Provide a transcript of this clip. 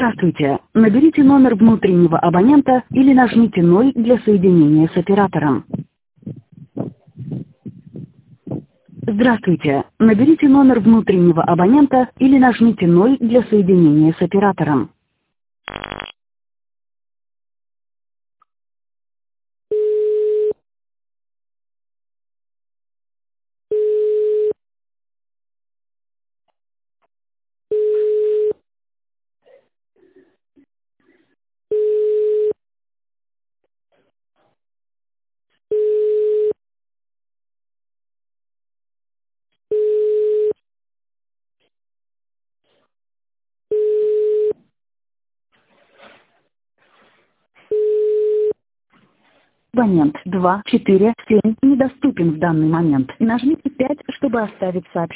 Здравствуйте. Наберите номер внутреннего абонента или нажмите 0 для соединения с оператором. Здравствуйте. Наберите номер внутреннего абонента или нажмите 0 для соединения с оператором. Абонент 247 недоступен в данный момент. Нажмите 5, чтобы оставить сообщение.